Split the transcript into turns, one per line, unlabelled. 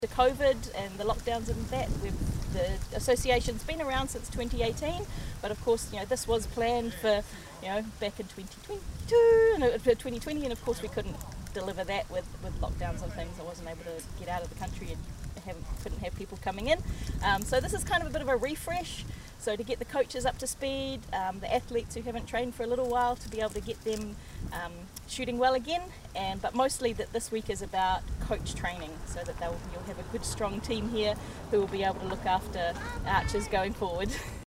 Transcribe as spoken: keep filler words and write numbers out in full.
The COVID and the lockdowns and that, we've, the association's been around since twenty eighteen, but of course, you know, this was planned for, you know, back in twenty twenty-two and for twenty twenty, and of course we couldn't deliver that with, with lockdowns and things. I wasn't able to get out of the country and have, couldn't have people coming in. Um, so this is kind of a bit of a refresh. So to get the coaches up to speed, um, the athletes who haven't trained for a little while, to be able to get them um, shooting well again, and but mostly that this week is about coach training, so that they'll, you'll have a good strong team here who will be able to look after archers going forward.